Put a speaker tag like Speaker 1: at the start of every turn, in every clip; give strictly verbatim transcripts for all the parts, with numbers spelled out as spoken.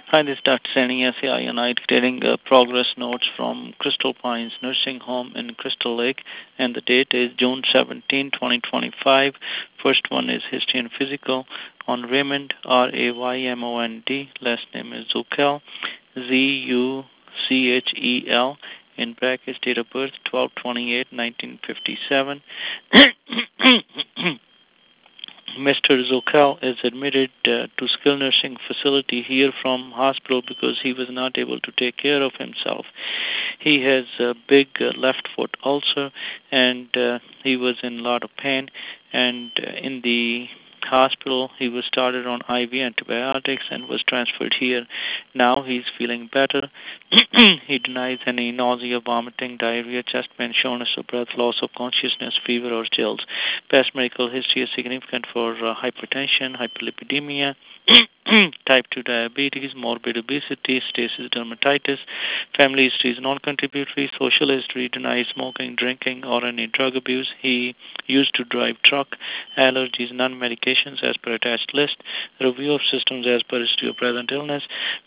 Speaker 1: Hi, this is Doctor Sani S A I, and I'm getting uh, progress notes from Crystal Pines Nursing Home in Crystal Lake, and the date is June seventeenth, twenty twenty-five. First one is history and physical on Raymond, R A Y M O N D. Last name is Zuckel, Z U C H E L. In brackets, date of birth twelve twenty-eight nineteen fifty-seven. Mister Zokel is admitted uh, to skilled nursing facility here from hospital because he was not able to take care of himself. He has a big uh, left foot ulcer, and uh, he was in a lot of pain. And uh, in the hospital, he was started on I V antibiotics and was transferred here. Now he's feeling better. He denies any nausea, vomiting, diarrhea, chest pain, shortness of breath, loss of consciousness, fever, or chills. Past medical history is significant for uh, hypertension, hyperlipidemia, type two diabetes, morbid obesity, stasis dermatitis. Family history is non-contributory. Social history denies smoking, drinking, or any drug abuse. He used to drive truck. Allergies, non-medications as per attached list. Review of systems as per history of present illness.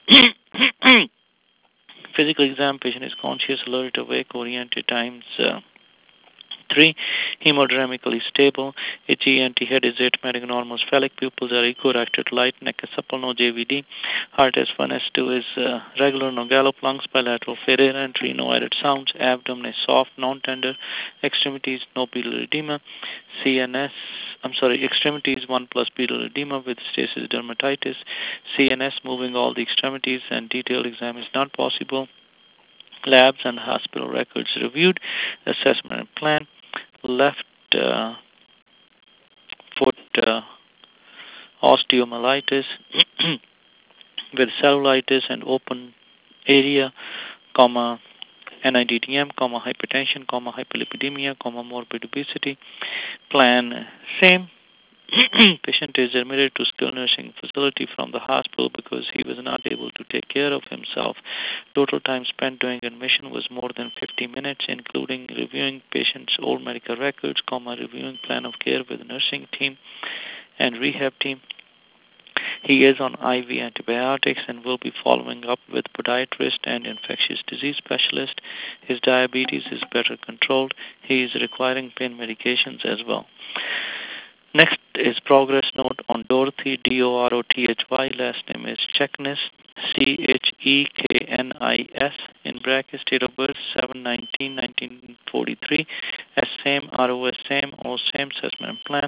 Speaker 1: Physical exam, patient is conscious, alert, awake, oriented, times uh, three, hemodynamically stable, itchy, anti-head is asymptomatic, normal, phallic pupils are echo-reacted, light, neck is supple, no J V D, heart S one, S two is uh, regular, no gallop, lungs bilateral, fair air entry, no added sounds, abdomen is soft, non-tender, extremities, no pedal edema, C N S, I'm sorry, extremities one plus pedal edema with stasis dermatitis, C N S moving all the extremities, and detailed exam is not possible. Labs and hospital records reviewed, assessment and plan, left uh, foot uh, osteomyelitis with cellulitis and open area, comma, N I D D M, comma, hypertension, comma, hyperlipidemia, comma, morbid obesity. Plan same. Patient is admitted to skilled nursing facility from the hospital because he was not able to take care of himself. Total time spent during admission was more than fifty minutes, including reviewing patient's old medical records, comma, reviewing plan of care with the nursing team and rehab team. He is on I V antibiotics and will be following up with podiatrist and infectious disease specialist. His diabetes is better controlled. He is requiring pain medications as well. Next is progress note on Dorothy, D O R O T H Y. Last name is Checknis, C H E K N I S. In brackets, date of birth seven nineteen nineteen forty-three. S same, R O S same, O same, assessment plan.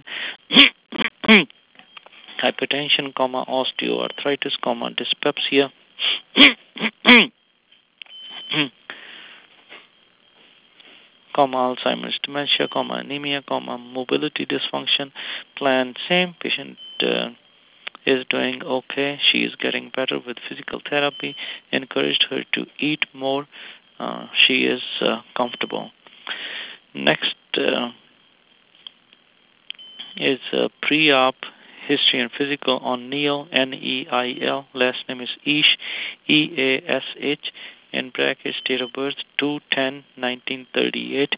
Speaker 1: Hypertension, comma, osteoarthritis, comma, dyspepsia. Comma, Alzheimer's dementia, comma, anemia, comma, mobility dysfunction. Plan same. Patient uh, is doing okay. She is getting better with physical therapy. Encouraged her to eat more. Uh, she is uh, comfortable. Next uh, is uh, pre-op history and physical on Neil, N E I L. Last name is Ish, E A S H. In brackets, date of birth two ten nineteen thirty-eight.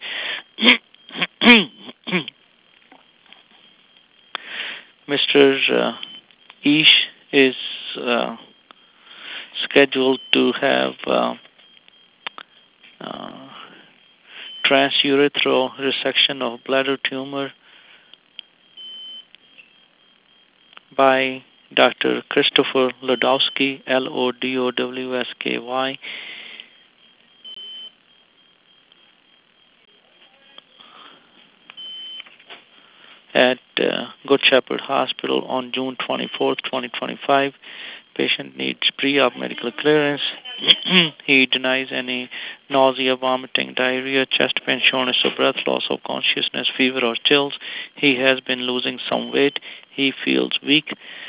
Speaker 1: Mister Uh, Ish is uh, scheduled to have uh, uh, transurethral resection of bladder tumor by Doctor Christopher Lodowski, L O D O W S K Y, at uh, Good Shepherd Hospital on June twenty-fourth, twenty twenty-five. Patient needs pre-op medical clearance. He denies any nausea, vomiting, diarrhea, chest pain, shortness of breath, loss of consciousness, fever, or chills. He has been losing some weight. He feels weak.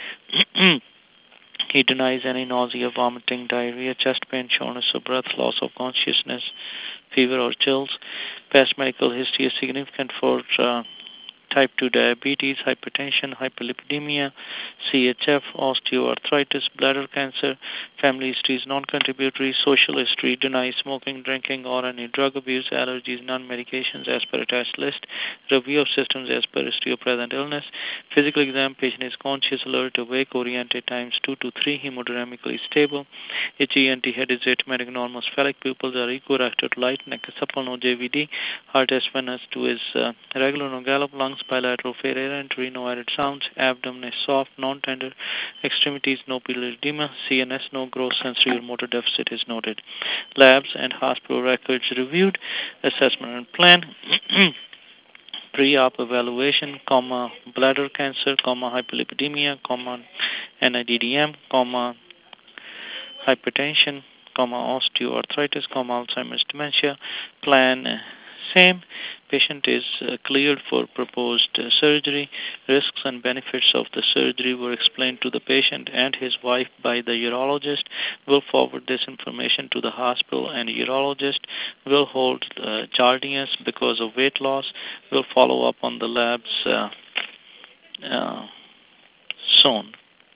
Speaker 1: He denies any nausea, vomiting, diarrhea, chest pain, shortness of breath, loss of consciousness, fever, or chills. Past medical history is significant for uh, type two diabetes, hypertension, hyperlipidemia, C H F, osteoarthritis, bladder cancer, family history is non-contributory, social history, deny smoking, drinking, or any drug abuse, allergies, non-medications as per attached list, review of systems as per history of present illness, physical exam, patient is conscious, alert, awake, oriented, times two to three, hemodynamically stable, H E N T head is atymatic, normal, spheric pupils are equirected, light, neck is supple, no J V D, heart S one, S two is uh, regular, no gallop, lungs bilateral, fair air entry, no added sounds, abdomen is soft, non-tender, extremities no pupillary edema, C N S no gross sensory or motor deficit is noted. Labs and hospital records reviewed, assessment and plan. Pre-op evaluation, comma, bladder cancer, comma, hyperlipidemia, comma, N I D D M, comma, hypertension, comma, osteoarthritis, comma, Alzheimer's dementia. Plan uh, same. Patient is uh, cleared for proposed uh, surgery. Risks and benefits of the surgery were explained to the patient and his wife by the urologist. Will forward this information to the hospital, and urologist will hold uh, Jardiance because of weight loss. Will follow up on the labs uh, uh, soon.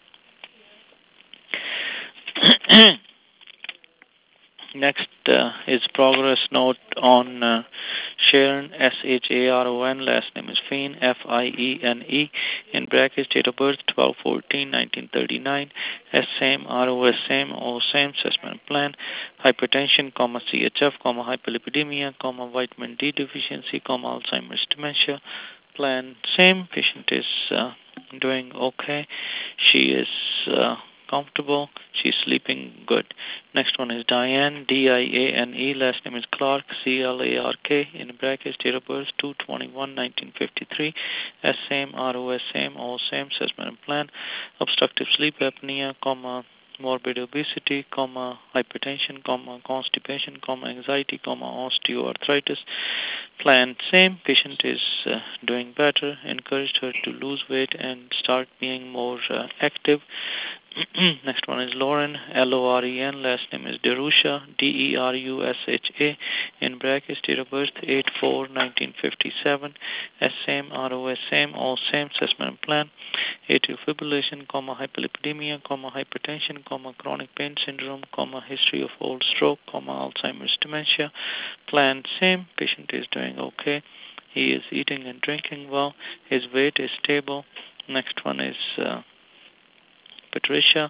Speaker 1: Next uh, is progress note on uh, Sharon, S H A R O N, last name is Fiene, F I E N E, in brackets, date of birth twelve fourteen nineteen thirty-nine, S same, R O S same, O same, assessment plan, hypertension, comma, C H F, comma, hyperlipidemia, comma, vitamin D deficiency, comma, Alzheimer's dementia, plan same, patient is uh, doing okay, she is uh, comfortable, she's sleeping good. Next one is Diane, D I A N E, last name is Clark, C L A R K, in brackets, date of birth two twenty-one nineteen fifty-three, S same, R O S same, O same, assessment and plan, obstructive sleep apnea, comma, morbid obesity, comma, hypertension, comma, constipation, comma, anxiety, comma, osteoarthritis, plan same, patient is uh, doing better, encouraged her to lose weight and start being more uh, active. Next one is Lauren, L O R E N, last name is Derusha, D E R U S H A, in brackets, date of birth eight four nineteen fifty-seven, S same, R O S same, all same, assessment and plan, atrial fibrillation, comma, hyperlipidemia, comma, hypertension, comma, chronic pain syndrome, comma, history of old stroke, comma, Alzheimer's dementia, plan same, patient is doing okay, he is eating and drinking well, his weight is stable. Next one is uh, Patricia,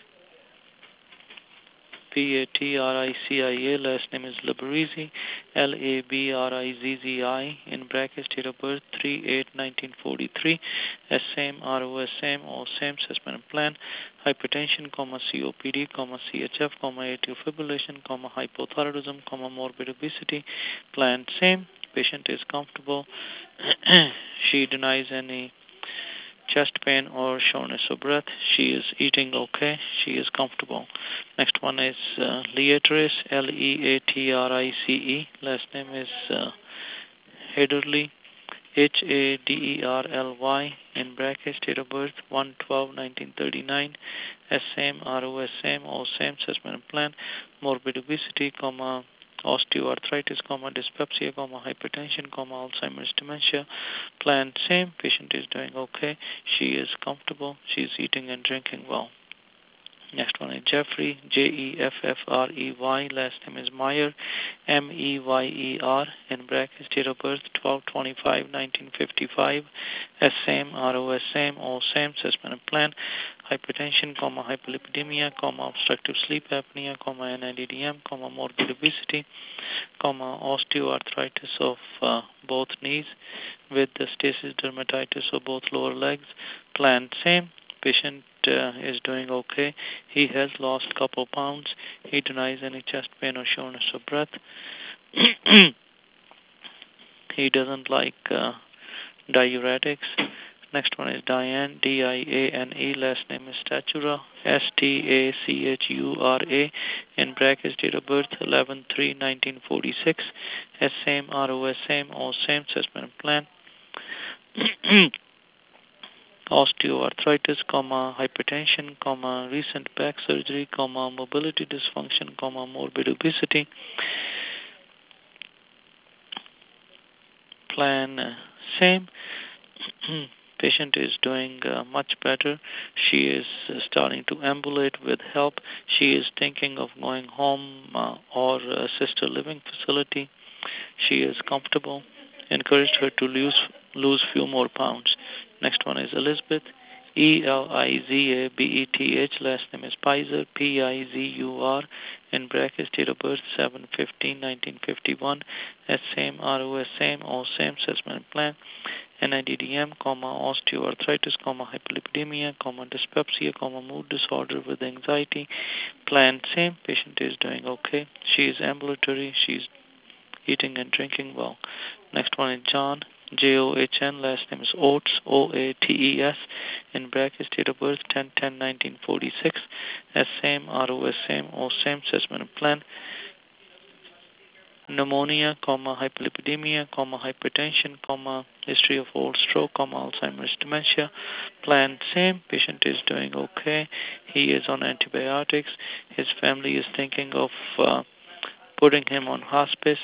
Speaker 1: P A T R I C I A, last name is Labrizzi, L A B R I Z Z I, in brackets, date of birth three eight nineteen forty-three, S same, R O S same, all same, assessment and plan, hypertension, comma, C O P D, comma, C H F, comma, atrial fibrillation, comma, hypothyroidism, comma, morbid obesity, plan same, patient is comfortable, she denies any chest pain or shortness of breath. She is eating okay. She is comfortable. Next one is uh, Leatrice, L E A T R I C E. Last name is uh, Haderly, H A D E R L Y, in brackets, date of birth one twelve nineteen thirty-nine, S same, R O S same, all same, assessment and plan, morbid obesity, comma, osteoarthritis, comma, dyspepsia, comma, hypertension, comma, Alzheimer's dementia, plan same, patient is doing okay, she is comfortable, she is eating and drinking well. Next one is Jeffrey, J E F F R E Y, last name is Meyer, M E Y E R, in brackets, date of birth twelve twenty-five nineteen fifty-five, S same, R O S same, all same, assessment and plan, hypertension, comma, hyperlipidemia, comma, obstructive sleep apnea, comma, N I D D M, comma, morbid obesity, comma, osteoarthritis of uh, both knees with the stasis dermatitis of both lower legs, plan same, patient uh, is doing okay. He has lost a couple pounds. He denies any chest pain or shortness of breath. He doesn't like uh, diuretics. Next one is Diane, D I A N E, last name is Statura, S T A C H U R A, in brackets, date of birth eleven three nineteen forty-six, S same, R O S same, all same, assessment and plan. Osteoarthritis, comma, hypertension, comma, recent back surgery, comma, mobility dysfunction, comma, morbid obesity. Plan uh, same. Patient is doing uh, much better. She is uh, starting to ambulate with help. She is thinking of going home uh, or assisted living facility. She is comfortable. Encouraged her to lose lose few more pounds. Next one is Elizabeth. E L I Z A B E T H. Last name is Pizer. P I Z U R. In brackets, date of birth seven fifteen nineteen fifty-one. S same, R O S same, all same, assessment plan. N I D D M, comma, osteoarthritis, comma, hyperlipidemia, comma, dyspepsia, comma, mood disorder with anxiety. Plan same. Patient is doing okay. She is ambulatory. She is eating and drinking well. Next one is John, J O H N. Last name is Oates, O A T E S. In brackets, date of birth ten ten nineteen forty-six. S same, R O S same, O same, assessment plan. Pneumonia, comma, hyperlipidemia, comma, hypertension, comma, history of old stroke, comma, Alzheimer's dementia. Plan same. Patient is doing okay. He is on antibiotics. His family is thinking of uh, putting him on hospice.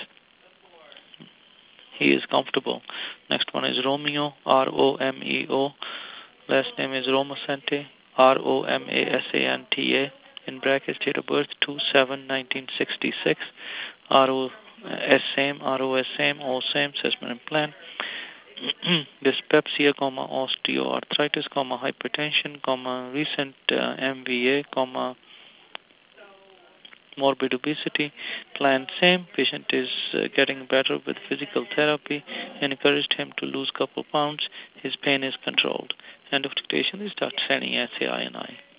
Speaker 1: He is comfortable. Next one is Romeo, R O M E O. Last name is Romasante, R O M A S A N T A. In brackets, date of birth two seven nineteen sixty-six. R O S same, R O S same, all same, assessment and plan. Dyspepsia, comma, osteoarthritis, comma, hypertension, comma, recent uh, M V A, comma, morbid obesity. Plan same. Patient is uh, getting better with physical therapy. Encouraged him to lose couple pounds. His pain is controlled. End of dictation is Doctor Sani, S A I N I.